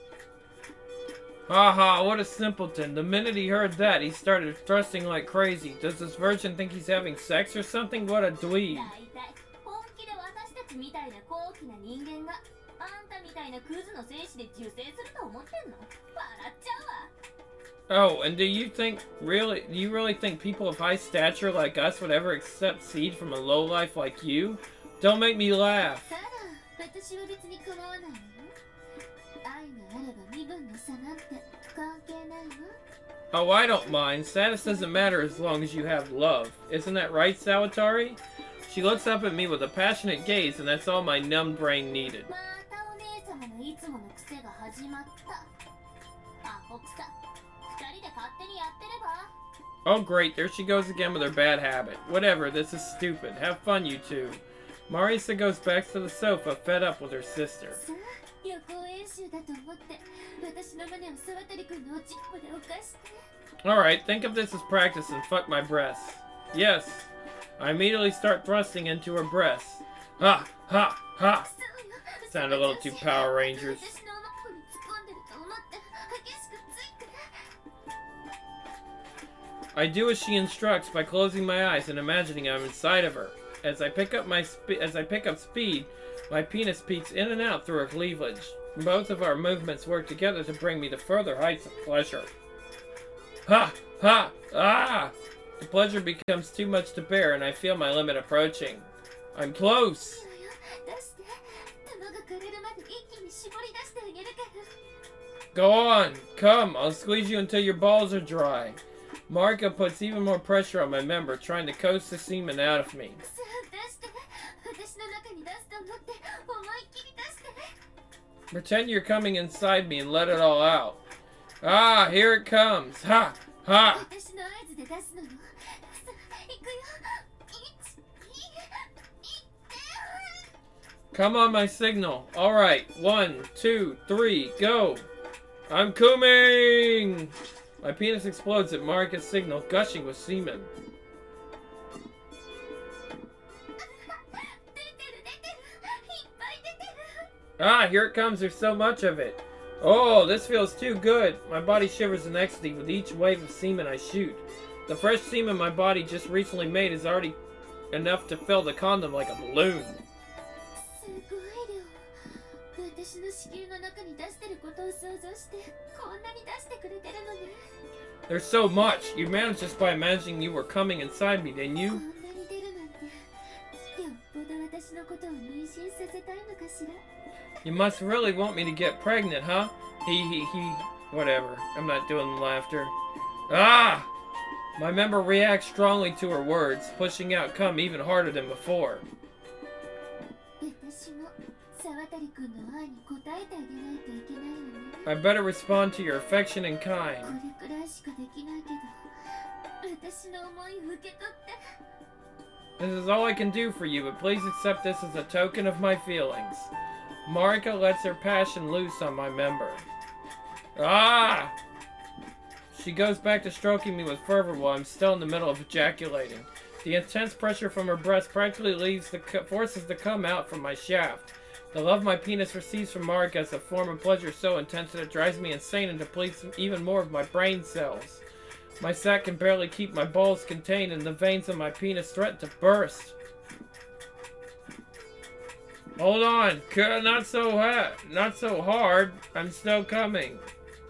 Haha, what a simpleton. The minute he heard that, he started thrusting like crazy. Does this virgin think he's having sex or something? What a dweeb. だいたい本気で私たちみたいな高貴な人間があんたみたいなクズの精子で受精すると思ってんの？笑っちゃうわ。 Oh, and do you really think people of high stature like us would ever accept seed from a lowlife like you? Don't make me laugh. ただ、私は別に構わないのよ。愛があれば身分の差なんて関係ないわ。 Oh, I don't mind. Status doesn't matter as long as you have love. Isn't that right, Sawatari? She looks up at me with a passionate gaze, and that's all my numbed brain needed. またお姉様のいつもの癖が始まった。アホくさ。二人で勝手にやってれば。 Oh great, there she goes again with her bad habit. Whatever, this is stupid. Have fun, you two. Marisa goes back to the sofa, fed up with her sister. さあ、予行演習だと思って私の胸を沢渡君のおちっぽで犯して。 Alright, think of this as practice and fuck my breasts. Yes. I immediately start thrusting into her breasts. Ha! Ha! Ha! Sound a little too Power Rangers. 私のおまっこに突っ込んでると思って激しくついて。 I do as she instructs by closing my eyes and imagining I'm inside of her. As I pick up speed, my penis peeks in and out through her cleavage. Both of our movements work together to bring me to further heights of pleasure. Ha! Ha! Ah! The pleasure becomes too much to bear, and I feel my limit approaching. I'm close! 出して玉が枯れるまで一気に絞り出してあげるから。 Go on! Come! I'll squeeze you until your balls are dry. Marika puts even more pressure on my member, trying to coax the semen out of me. さあ出して。私の中に出すと思って思いっきり出して。 Pretend you're coming inside me and let it all out. Ah, here it comes. Ha! Ha! 私の合図で出すのよ。さあ行くよ。1、2、1。 Come on my signal. Alright, 1, 2, 3, go! I'm coming! My penis explodes at Marika's signal, gushing with semen. 出てる。いっぱい出てる。 Ah, here it comes. There's so much of it. Oh, this feels too good. My body shivers in ecstasy with each wave of semen I shoot. The fresh semen my body just recently made is already enough to fill the condom like a balloon. すごい量。私の子宮の中に出してることを想像してこんなに出してくれてるのね。 There's so much. You managed this by imagining you were coming inside me, didn't こ you? んなに出るなんて。よっぽど私のことを妊娠させたいのかしら。 You must really want me to get pregnant, huh? He. Whatever. I'm not doing the laughter. Ah! My member reacts strongly to her words, pushing out cum even harder than before. 私も沢渡君の愛に応えてあげないといけないわね。 I better respond to your affection and こ kind. れくらいしかできないけど私の思いを受け取って。 This is all I can do for you, but please accept this as a token of my feelings. Marika lets her passion loose on my member. Ah! She goes back to stroking me with fervor while I'm still in the middle of ejaculating. The intense pressure from her breast practically forces the cum out from my shaft. The love my penis receives from Marika is a form of pleasure so intense that it drives me insane and depletes even more of my brain cells. My sack can barely keep my balls contained, and the veins of my penis threaten to burst. Hold on, not so hard. I'm still coming.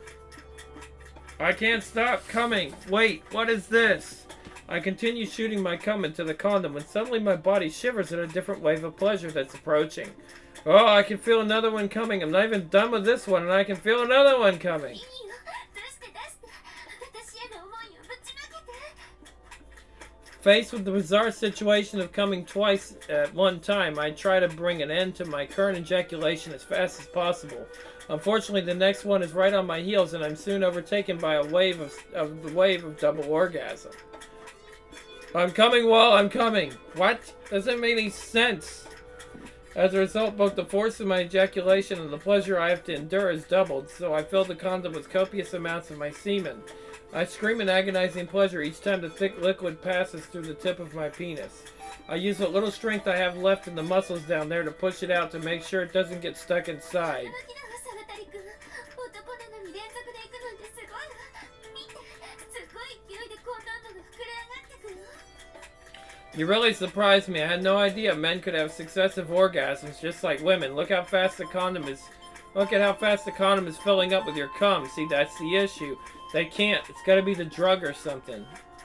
I can't stop coming. Wait, what is this? I continue shooting my cum into the condom when suddenly my body shivers at a different wave of pleasure that's approaching. Oh, I can feel another one coming. I'm not even done with this one, and I can feel another one coming. いいよ。出して私への思いをぶちまけて。 Faced with the bizarre situation of coming twice at one time, I try to bring an end to my current ejaculation as fast as possible. Unfortunately, the next one is right on my heels, and I'm soon overtaken by a wave of double orgasm. I'm coming while I'm coming. What? Doesn't make any sense. As a result, both the force of my ejaculation and the pleasure I have to endure is doubled, so I fill the condom with copious amounts of my semen. I scream in agonizing pleasure each time the thick liquid passes through the tip of my penis. I use what little strength I have left in the muscles down there to push it out to make sure it doesn't get stuck inside. 驚きだわサワタリ君。男なのに連続で行くなんてすごいわ。見て、すごい勢いで高難度が膨れ上がってくる。 You really surprised me. I had no idea men could have successive orgasms just like women. Look how fast the condom is. Look at how fast the condom is filling up with your cum. See, that's the issue. They can't. It's got to be the drug or something.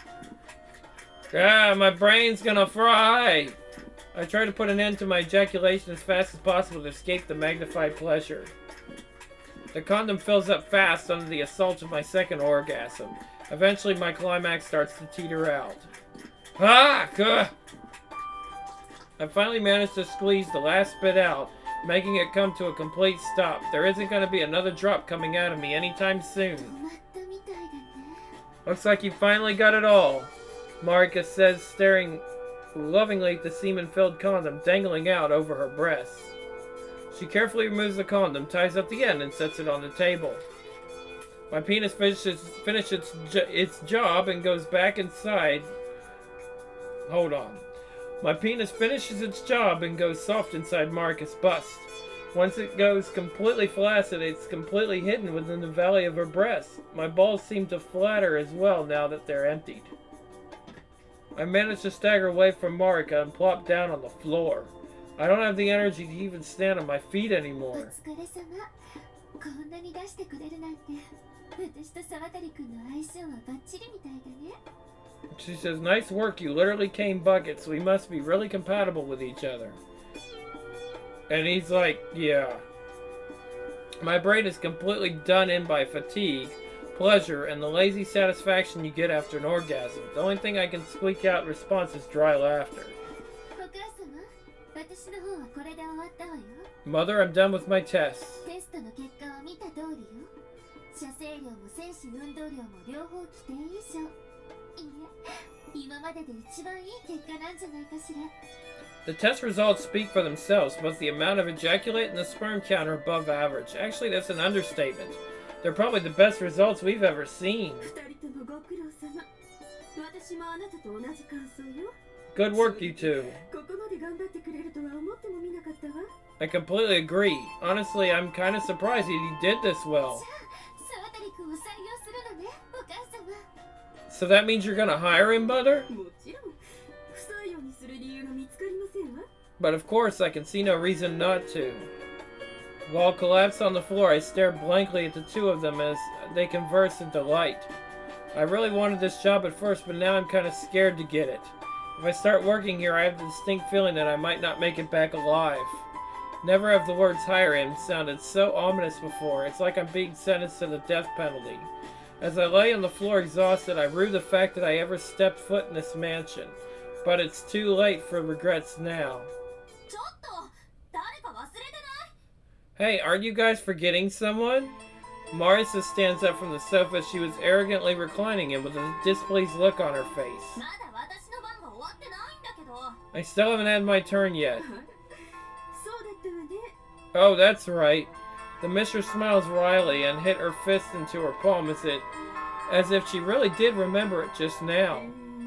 Ah, my brain's gonna fry. I try to put an end to my ejaculation as fast as possible to escape the magnified pleasure. The condom fills up fast under the assault of my second orgasm. Eventually, my climax starts to teeter out. Ah! Gah! I finally managed to squeeze the last bit out, making it come to a complete stop. There isn't going to be another drop coming out of me anytime soon. 止まったみたいだね。 Looks like you finally got it all, Marika says, staring lovingly at the semen-filled condom dangling out over her breasts. She carefully removes the condom, ties up the end, and sets it on the table. My penis finishes its job and goes back inside. Hold on. My penis finishes its job and goes soft inside Marika's bust. Once it goes completely flaccid, it's completely hidden within the valley of her breasts. My balls seem to flatter as well now that they're emptied. I manage to stagger away from Marika and plop down on the floor. I don't have the energy to even stand on my feet お anymore. 疲れ様。こんなに出してくれるなんて。私とサワタリ君の相性はバッチリみたいだね。 She says, nice work, you literally came buckets. We must be really compatible with each other. And he's like, yeah. My brain is completely done in by fatigue, pleasure, and the lazy satisfaction you get after an orgasm. The only thing I can squeak out in response is dry laughter. お母様、私の方はこれで終わったわよ。 Mother, I'm done with my tests. テストの結果を見た通りよ。射精量も精子運動量も両方規定以上。いや、今までで一番いい結果なんじゃないかしら。 The test results speak for themselves, but the amount of ejaculate and the sperm count are above average. Actually, that's an understatement. They're probably the best results we've ever seen. 二人ともご苦労様。私もあなたと同じ感想よ。 Good work, you two. ここまで頑張ってくれるとは思ってもみなかったわ。 I completely agree. Honestly, I'm kind of surprised that you did this well. サワタリ君を採用するのね、お母様。 So that means you're gonna hire him, Mother? もちろん、不採用にする理由が見つかりませんわ。 But of course, I can see no reason not to. While collapsed on the floor, I stare blankly at the two of them as they converse in delight. I really wanted this job at first, but now I'm kind of scared to get it. If I start working here, I have the distinct feeling that I might not make it back alive. Never have the words hire him sounded so ominous before. It's like I'm being sentenced to the death penalty. As I lay on the floor exhausted, I rue the fact that I ever stepped foot in this mansion. But it's too late for regrets now. ちょっと、誰か忘れてない？ Hey, aren't you guys forgetting someone? Marisa stands up from the sofa she was arrogantly reclining in with a displeased look on her face. まだ私の番が終わってないんだけど。 I still haven't had my turn yet. そうだったわね。 Oh, that's right. The mistress smiles wryly and hit her fist into her palm as if she really did remember it just now.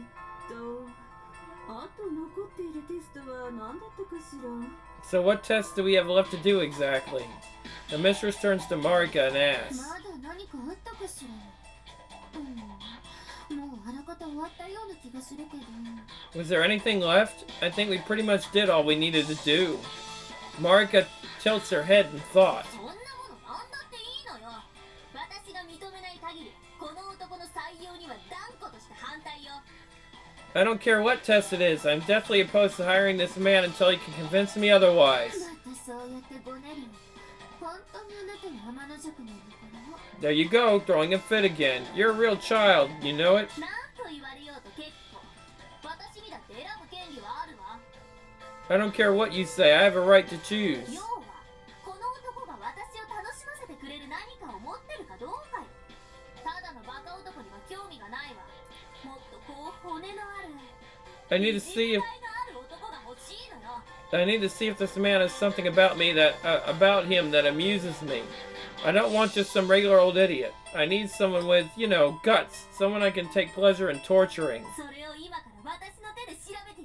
あと残っているテストは何だったかしら。 So what tests do we have left to do exactly? The mistress turns to Marika and ま asks, だ何かあったかしら。もうあらかた終わったような気がするけど。 Was there anything left? I think we pretty much did all we needed to do. Marika tilts her head in thought. そんなものなんだっていいのよ。私が認めない限り、この男の採用には断固として反対よ。 I don't care what test it is. I'm definitely opposed to hiring this man until he can convince me otherwise. またそうやってごねるの。本当にあなたの天の塾なんだから。 There you go, throwing a fit again. You're a real child, you know it? なんと言われようと結構。私にだって選ぶ権利はあるわ。 I don't care what you say. I have a right to choose. 要は、この男が私を楽しませてくれる何かを持ってるかどうかよ。ただのバカ男には興味がないわ。もっとこう骨のある。 I need to see if 実体がある男が欲しいのよ。 I need to see if this man has something about me about him that amuses me. I don't want just some regular old idiot. I need someone with, guts. Someone I can take pleasure in torturing. それを今から私の手で調べてやる。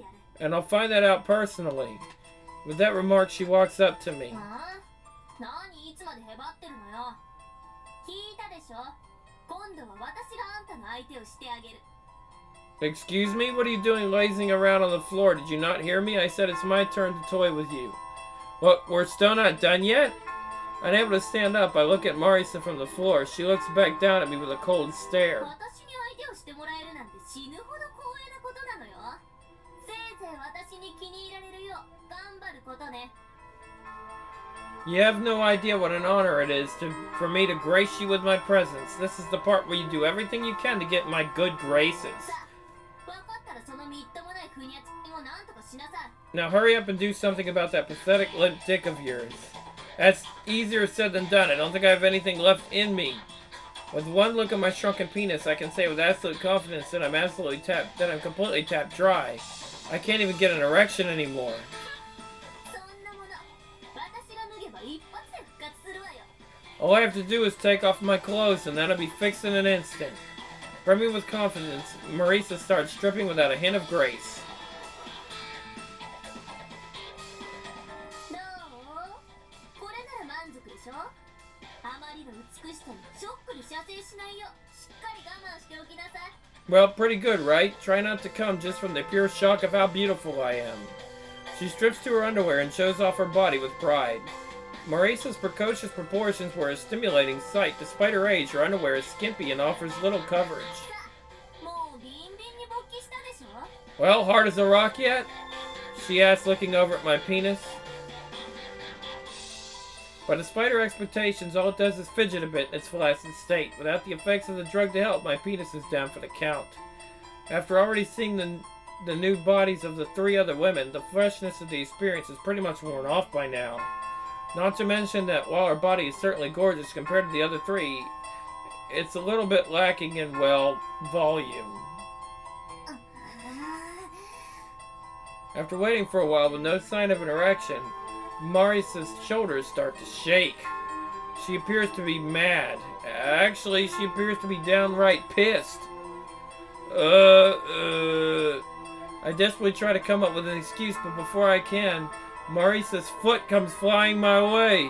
and I'll find that out personally. With that remark, she walks up to me. 何いつまでへばってるのよ。聞いたでしょ。今度は私があんたの相手をしてあげる。 Excuse me? What are you doing lazing around on the floor? Did you not hear me? I said it's my turn to toy with you. What, we're still not done yet? Unable to stand up, I look at Marisa from the floor. She looks back down at me with a cold stare. 私に相手をしてもらえるなんて死ぬほど光栄なことなのよ。せいぜい私に気に入られるよう頑張ることね。 You have no idea what an honor it is for me to grace you with my presence. This is the part where you do everything you can to get my good graces. さあ、分かったらそのみっともないふにゃつきをなんとかしなさい。 Now hurry up and do something about that pathetic limp dick of yours. That's easier said than done. I don't think I have anything left in me. With one look at my shrunken penis, I can say with absolute confidence that I'm completely tapped dry. I can't even get an erection anymore. そんなもの、私が脱げば一発で復活するわよ。 All I have to do is take off my clothes and then I'll be fixed in an instant. Brimming with confidence, Marisa starts stripping without a hint of grace. どう？これなら満足でしょ？あまりの美しさにショックで射精しないよ。しっかり我慢しておきなさい。 Well, pretty good, right? Try not to come just from the pure shock of how beautiful I am. She strips to her underwear and shows off her body with pride. Marisa's precocious proportions were a stimulating sight. Despite her age, her underwear is skimpy and offers little coverage. さあ、もうビンビンに勃起したでしょ？ Well, hard as a rock yet? She asked, looking over at my penis. But despite her expectations, all it does is fidget a bit in its flaccid state. Without the effects of the drug to help, my penis is down for the count. After already seeing the nude bodies of the three other women, the freshness of the experience is pretty much worn off by now. Not to mention that while her body is certainly gorgeous compared to the other three, it's a little bit lacking in, well, volume. After waiting for a while with no sign of an erection, Marisa's shoulders start to shake. She appears to be mad. Actually, she appears to be downright pissed. I desperately try to come up with an excuse, but before I can, Marisa's foot comes flying my way.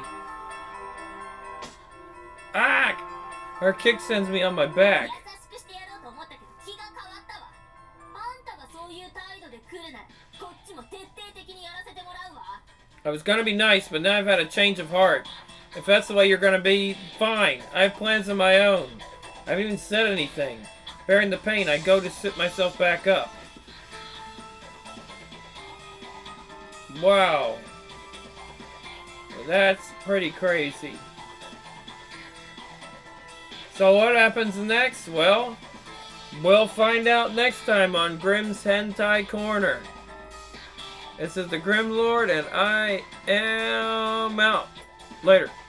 Ah! Her kick sends me on my back. 優しくしてやろうと思ったけど気が変わったわ。あんたがそういう態度で来るならこっちも徹底的にやらせてもらうわ。 I was gonna be nice, but now I've had a change of heart. If that's the way you're gonna be, fine. I have plans of my own. I haven't even said anything. Bearing the pain, I go to sit myself back up. Wow. That's pretty crazy. So what happens next? Well, we'll find out next time on Grimm's Hentai Corner. This is the Grim Lord, and I am out. Later.